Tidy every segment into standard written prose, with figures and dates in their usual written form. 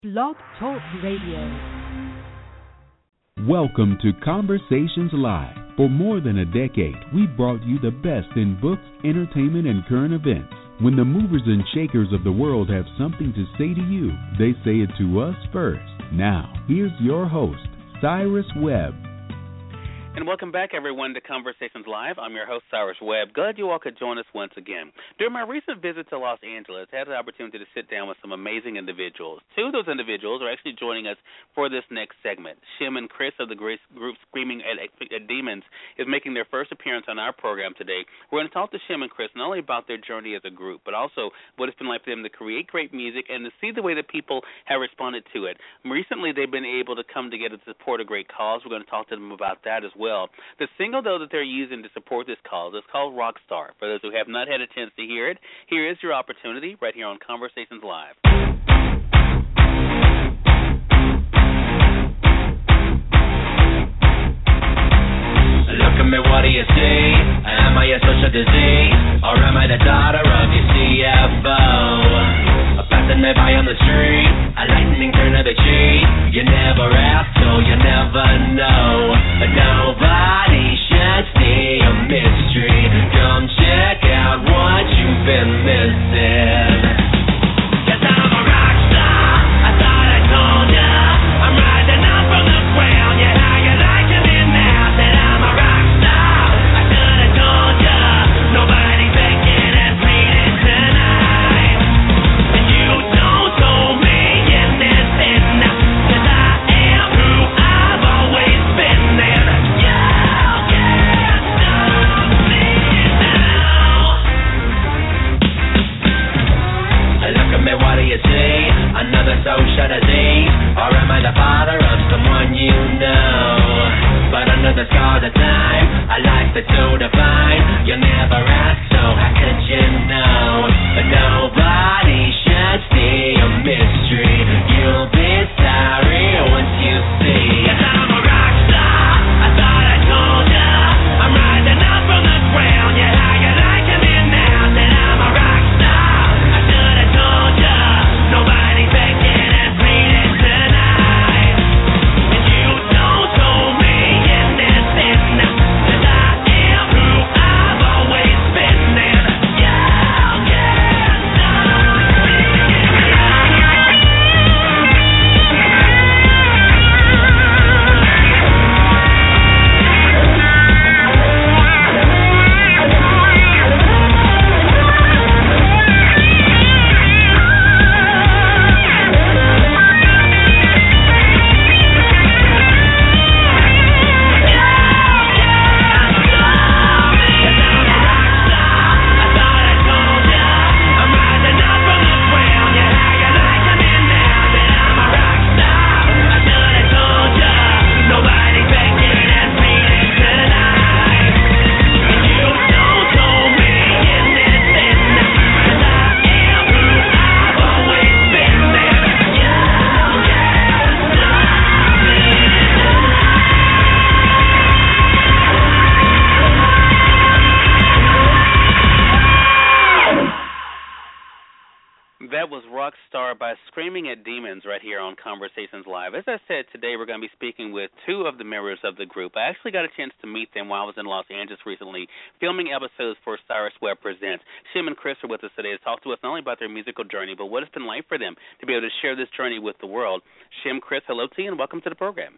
Blog Talk Radio. Welcome to Conversations Live. For more than a decade, we've brought you the best in books, entertainment, and current events. When the movers and shakers of the world have something to say to you, they say it to us first. Now, here's your host, Cyrus Webb. And welcome back, everyone, to Conversations Live. I'm your host, Cyrus Webb. Glad you all could join us once again. During my recent visit to Los Angeles, I had the opportunity to sit down with some amazing individuals. Two of those individuals are actually joining us for this next segment. Shim and Chris of the group Screaming at Demons is making their first appearance on our program today. We're going to talk to Shim and Chris not only about their journey as a group, but also what it's been like for them to create great music and to see the way that people have responded to it. Recently, they've been able to come together to support a great cause. We're going to talk to them about that as well. The single, though, that they're using to support this cause is called Rockstar. For those who have not had a chance to hear it, here is your opportunity right here on Conversations Live. Look at me, what do you see? Am I a social disease? Or am I the daughter of your CFO? Passing me by on the street, a lightning turn of the cheek. You never ask, so you never know. Nobody should stay a mystery. Come check out what you've been missing. 'Cause I'm a rock star, I thought I told ya. I'm rising up from the ground, yeah, how you liking me now? Said I'm a rock star, I should have told ya. Nobody's making us bleeding tonight. And you don't hold me in this pit now, 'cause I am who I've always been. And you can't stop me now. Look at me, what do you see? Another social disease? Or am I the father of someone you know? But under the scars of time, a life that's so divine, you never ask, so how could you know? Nobody should stay a mystery. You'll be sorry once you see. 'Cause I'm a rock star, I thought I told ya. I'm rising up from the ground, yeah, how you liking me now? Said I'm a rock star, I should have told ya. Nobody's making us bleeding tonight. And you don't hold me in this pit now, 'cause I am who I've always been. And you can't stop me now. That was Rockstar by Screaming at Demons right here on Conversations Live. As I said, today we're going to be speaking with two of the members of the group. I actually got a chance to meet them while I was in Los Angeles recently, filming episodes for Cyrus Webb Presents. Shim and Chris are with us today to talk to us not only about their musical journey, but what it's been like for them to be able to share this journey with the world. Shim, Chris, hello to you, and welcome to the program.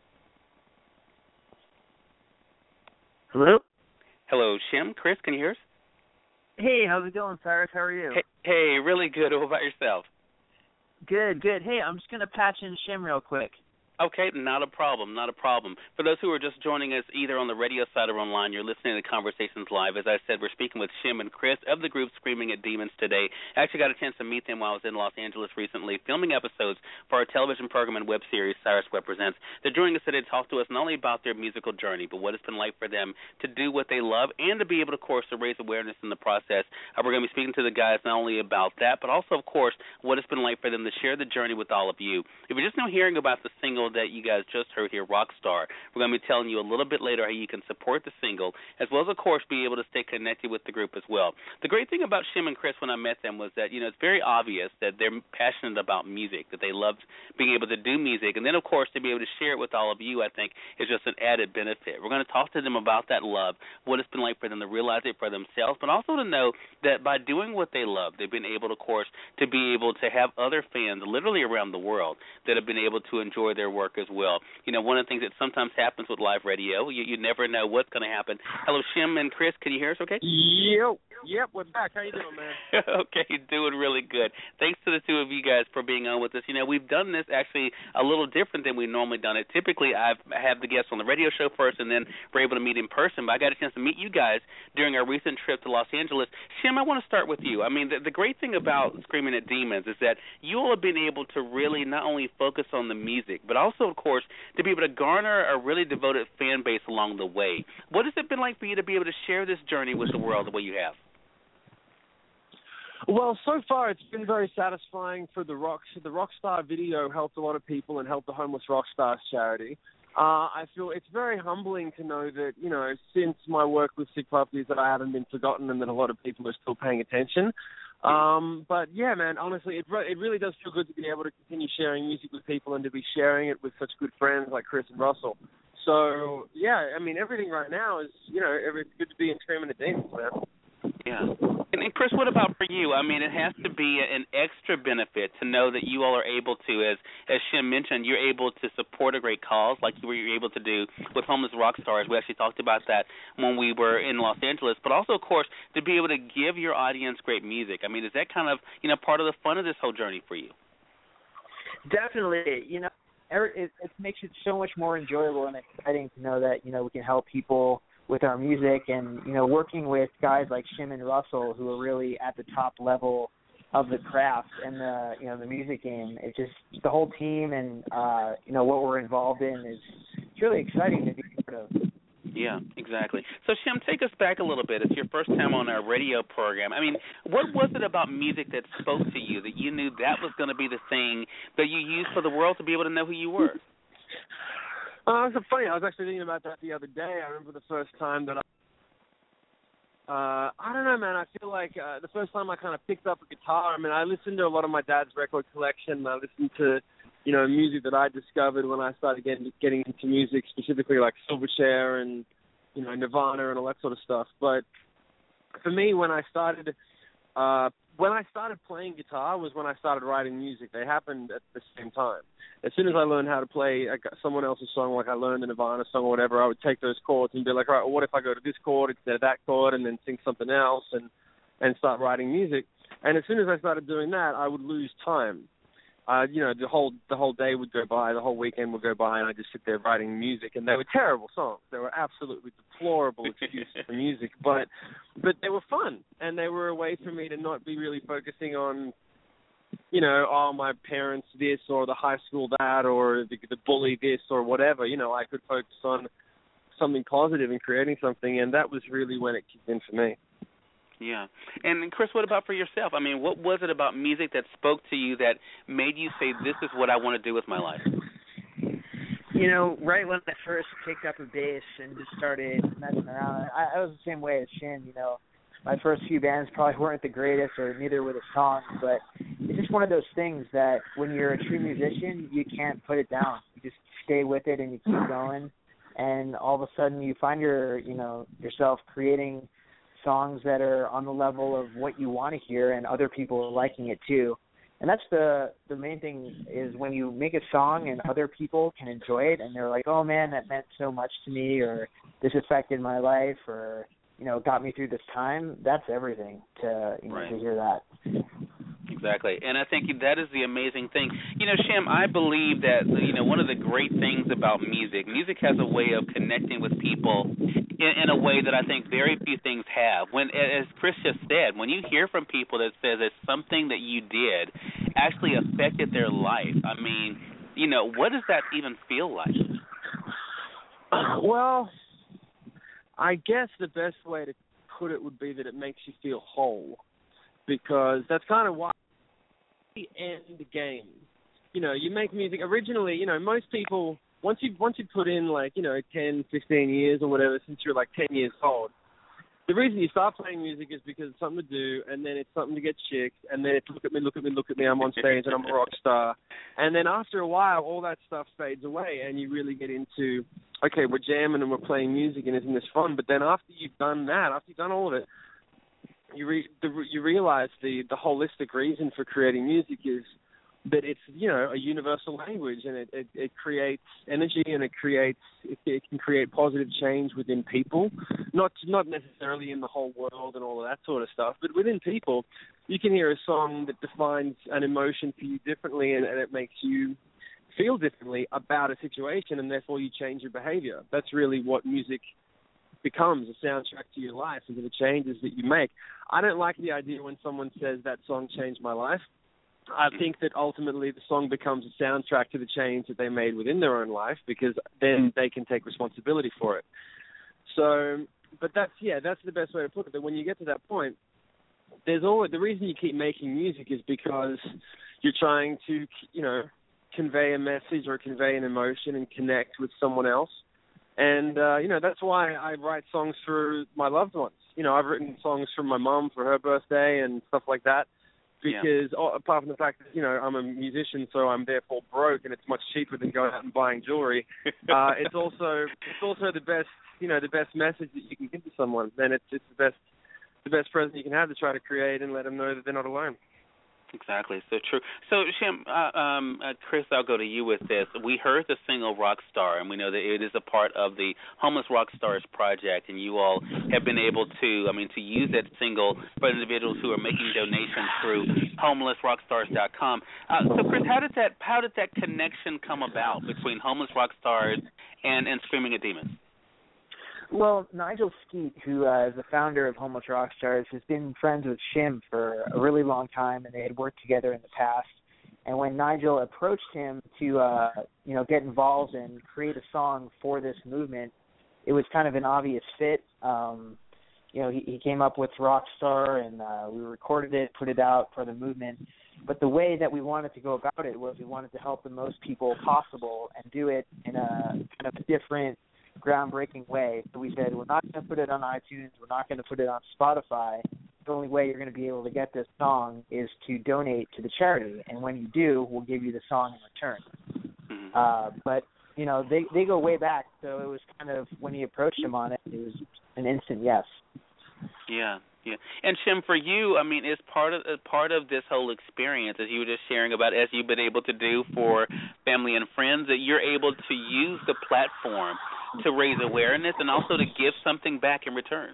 Hello? Hello, Shim, Chris, can you hear us? Hey, how's it going, Cyrus? How are you? Hey, really good. What about yourself? Good. Hey, I'm just going to patch in Shim real quick. Okay, not a problem. For those who are just joining us either on the radio side or online, you're listening to Conversations Live. As I said, we're speaking with Shim and Chris of the group Screaming at Demons today. I actually got a chance to meet them while I was in Los Angeles recently, filming episodes for our television program and web series, Cyrus Webb Presents. They're joining us today to talk to us not only about their musical journey, but what it's been like for them to do what they love and to be able, of course, to raise awareness in the process. We're going to be speaking to the guys not only about that, but also, of course, what it's been like for them to share the journey with all of you. If you're just now hearing about the single single that you guys just heard here, Rockstar. We're going to be telling you a little bit later how you can support the single, as well as, of course, be able to stay connected with the group as well. The great thing about Shem and Chris when I met them was that, it's very obvious that they're passionate about music, that they loved being able to do music, and then, of course, to be able to share it with all of you, I think, is just an added benefit. We're going to talk to them about that love, what it's been like for them to realize it for themselves, but also to know that by doing what they love, they've been able, of course, to be able to have other fans literally around the world that have been able to enjoy their work as well. One of the things that sometimes happens with live radio, you never know what's going to happen. Hello, Shem and Chris, can you hear us okay? Yep, we're back. How you doing, man? Okay, doing really good. Thanks to the two of you guys for being on with us. We've done this actually a little different than we've normally done it. Typically, I have the guests on the radio show first, and then we're able to meet in person. But I got a chance to meet you guys during our recent trip to Los Angeles. Shem, I want to start with you. I mean, the great thing about Screaming at Demons is that you all have been able to really not only focus on the music, but also, of course, to be able to garner a really devoted fan base along the way. What has it been like for you to be able to share this journey with the world the way you have? Well, so far it's been very satisfying for the Rockstar video helped a lot of people and helped the Homeless Rockstars charity. I feel it's very humbling to know that, since my work with Sick Puppies, that I haven't been forgotten and that a lot of people are still paying attention. But yeah, man, honestly, it really does feel good to be able to continue sharing music with people and to be sharing it with such good friends like Chris and Russell. So yeah, I mean, everything right now is, it's good to be in Screaming at Demons, man. Yeah. And Chris, what about for you? I mean, it has to be an extra benefit to know that you all are able to, as Shem mentioned, you're able to support a great cause like you were able to do with Homeless Rockstars. We actually talked about that when we were in Los Angeles. But also, of course, to be able to give your audience great music. I mean, is that kind of, part of the fun of this whole journey for you? Definitely. It makes it so much more enjoyable and exciting to know that, we can help people with our music and, working with guys like Shem and Russell who are really at the top level of the craft and the music game. It's just the whole team and, what we're involved in is it's really exciting to be part of. Yeah, exactly. So, Shem, take us back a little bit. It's your first time on our radio program. I mean, what was it about music that spoke to you that you knew that was going to be the thing that you used for the world to be able to know who you were? It's funny. I was actually thinking about that the other day. I remember the first time that I don't know, man. I feel like the first time I kind of picked up a guitar. I mean, I listened to a lot of my dad's record collection. I listened to, music that I discovered when I started getting into music, specifically like Silverchair and, Nirvana and all that sort of stuff. But for me, when I started playing guitar was when I started writing music. They happened at the same time. As soon as I learned how to play someone else's song, like I learned a Nirvana song or whatever, I would take those chords and be like, all right, well, what if I go to this chord instead of that chord and then sing something else and start writing music. And as soon as I started doing that, I would lose time. The whole day would go by, the whole weekend would go by, and I'd just sit there writing music. And they were terrible songs. They were absolutely deplorable excuses for music, but they were fun, and they were a way for me to not be really focusing on, my parents this or the high school that or the bully this or whatever. I could focus on something positive and creating something, and that was really when it kicked in for me. Yeah. And, Chris, what about for yourself? I mean, what was it about music that spoke to you that made you say, this is what I want to do with my life? Right when I first picked up a bass and just started messing around, I was the same way as Shin. My first few bands probably weren't the greatest, or neither were the songs, but it's just one of those things that when you're a true musician, you can't put it down. You just stay with it and you keep going, and all of a sudden you find yourself creating songs that are on the level of what you want to hear, and other people are liking it too. And that's the main thing, is when you make a song and other people can enjoy it and they're like, oh man, that meant so much to me, or this affected my life, or got me through this time. That's everything to to hear that. Exactly, and I think that is the amazing thing. Shem, I believe that one of the great things about music has a way of connecting with people in a way that I think very few things have. When, as Chris just said, when you hear from people that says that something that you did actually affected their life, I mean, what does that even feel like? Well, I guess the best way to put it would be that it makes you feel whole, because that's kind of why we end the game. you make music originally. Most people once you put in 10, 15 years or whatever since you're 10 years old. The reason you start playing music is because it's something to do, and then it's something to get chicks, and then it's look at me, I'm on stage and I'm a rock star. And then after a while, all that stuff fades away, and you really get into, okay, we're jamming and we're playing music, and isn't this fun? But then after you've done that, after you've done all of it, you realize the holistic reason for creating music is that it's a universal language, and it creates energy, and it can create positive change within people, not necessarily in the whole world and all of that sort of stuff, but within people. You can hear a song that defines an emotion for you differently, and it makes you feel differently about a situation, and therefore you change your behavior. That's really what music becomes, a soundtrack to your life, and to the changes that you make. I don't like the idea when someone says that song changed my life. I think that ultimately the song becomes a soundtrack to the change that they made within their own life, because then they can take responsibility for it. So, but that's the best way to put it. That when you get to that point, there's always the reason you keep making music is because you're trying to, convey a message or convey an emotion and connect with someone else. And that's why I write songs for my loved ones. I've written songs for my mom for her birthday and stuff like that. Because apart from the fact that I'm a musician, so I'm therefore broke, and it's much cheaper than going out and buying jewelry. It's also the best the best message that you can give to someone. Then it's the best present you can have to try to create and let them know that they're not alone. Exactly, so true. So, Shem, Chris, I'll go to you with this. We heard the single Rockstar, and we know that it is a part of the Homeless Rockstars project, and you all have been able to use that single for individuals who are making donations through homelessrockstars.com. So, Chris, how did that connection come about between Homeless Rockstars and Screaming at Demons? Well, Nigel Skeet, who is the founder of Homeless Rockstars, has been friends with Shim for a really long time, and they had worked together in the past. And when Nigel approached him to, get involved and create a song for this movement, it was kind of an obvious fit. He came up with Rockstar, and we recorded it, put it out for the movement. But the way that we wanted to go about it was we wanted to help the most people possible and do it in a kind of a different, groundbreaking way. So we said, we're not going to put it on iTunes, we're not going to put it on Spotify. The only way you're going to be able to get this song is to donate to the charity, and when you do, we'll give you the song in return. But they go way back, so it was kind of, when he approached him on it, it was an instant yes. Yeah. And Shem, for you, is part of this whole experience, as you were just sharing about, as you've been able to do for family and friends, that you're able to use the platform to raise awareness and also to give something back in return.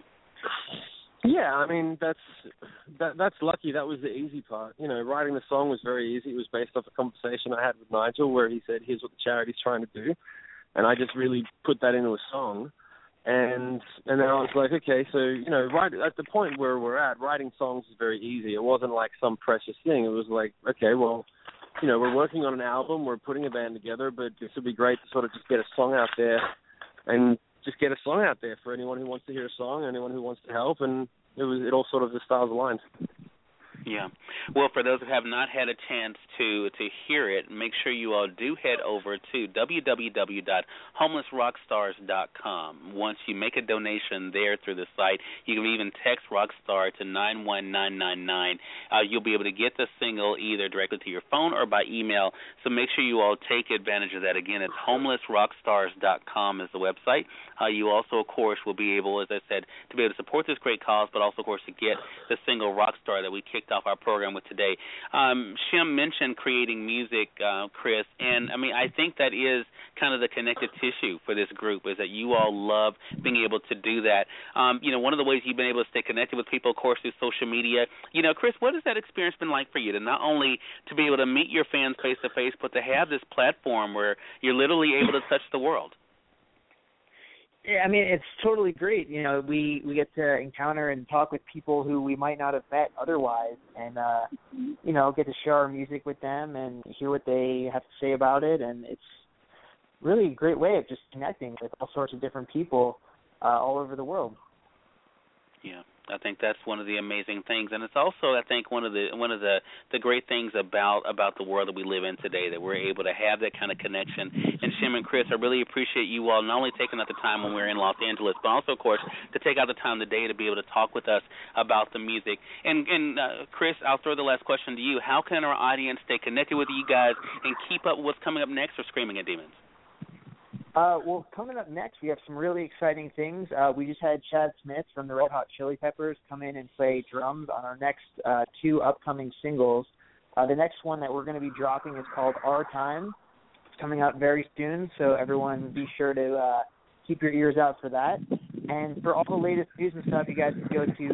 Yeah, that's lucky. That was the easy part. Writing the song was very easy. It was based off a conversation I had with Nigel where he said, here's what the charity's trying to do. And I just really put that into a song. And then I was like, okay, so, right at the point where we're at, writing songs is very easy. It wasn't like some precious thing. It was like, okay, well, we're working on an album, we're putting a band together, but this would be great to sort of just get a song out there and just get a song out there for anyone who wants to hear a song, anyone who wants to help, and it all sort of the stars aligned. Yeah. Well, for those who have not had a chance to hear it, make sure you all do head over to www.homelessrockstars.com. Once you make a donation there through the site, you can even text Rockstar to 91999. You'll be able to get the single either directly to your phone or by email, so make sure you all take advantage of that. Again, it's homelessrockstars.com is the website. You also, of course, will be able, as I said, to be able to support this great cause, but also, of course, to get the single Rockstar that we kicked off our program with today. Shem mentioned creating music, Chris, and I think that is kind of the connective tissue for this group, is that you all love being able to do that. One of the ways you've been able to stay connected with people, of course, through social media. Chris, what has that experience been like for you, to not only to be able to meet your fans face to face, but to have this platform where you're literally able to touch the world? Yeah, it's totally great. We get to encounter and talk with people who we might not have met otherwise, and get to share our music with them and hear what they have to say about it. And it's really a great way of just connecting with all sorts of different people all over the world. Yeah, I think that's one of the amazing things, and it's also, I think, one of the great things about the world that we live in today, that we're able to have that kind of connection. And Shem and Chris, I really appreciate you all not only taking out the time when we're in Los Angeles, but also, of course, to take out the time today to be able to talk with us about the music. And Chris, I'll throw the last question to you. How can our audience stay connected with you guys and keep up with what's coming up next for Screaming at Demons? Well, coming up next, we have some really exciting things. We just had Chad Smith from the Red Hot Chili Peppers come in and play drums on our next 2 upcoming singles. The next one that we're going to be dropping is called Our Time. It's coming out very soon, so everyone be sure to keep your ears out for that. And for all the latest news and stuff, you guys can go to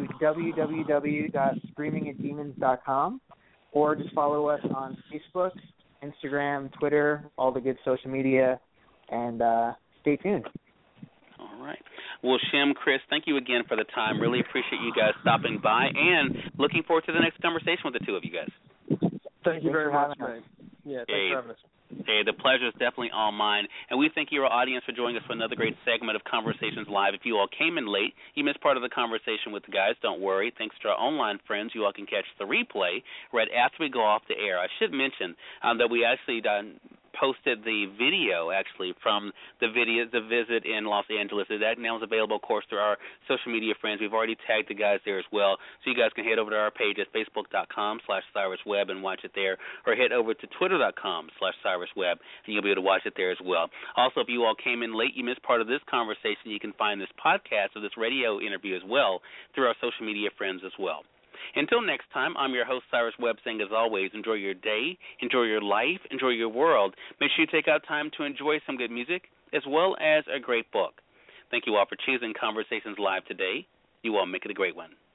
www.screamingatdemons.com or just follow us on Facebook, Instagram, Twitter, all the good social media. And stay tuned. All right. Well, Shem, Chris, thank you again for the time. Really appreciate you guys stopping by, and looking forward to the next conversation with the two of you guys. Thank you very much, man. Yeah, thanks for having us. Hey, the pleasure is definitely all mine. And we thank your audience for joining us for another great segment of Conversations Live. If you all came in late, you missed part of the conversation with the guys. Don't worry. Thanks to our online friends, you all can catch the replay right after we go off the air. I should mention that we actually posted the video actually from the visit in Los Angeles. That now is available, of course, through our social media friends. We've already tagged the guys there as well, so you guys can head over to our page at facebook.com/CyrusWebb and watch it there, or head over to twitter.com/CyrusWebb, and you'll be able to watch it there as well. Also, if you all came in late, you missed part of this conversation, you can find this podcast of this radio interview as well through our social media friends as well. Until next time, I'm your host, Cyrus Webb, saying as always, enjoy your day, enjoy your life, enjoy your world. Make sure you take out time to enjoy some good music as well as a great book. Thank you all for choosing Conversations Live today. You all make it a great one.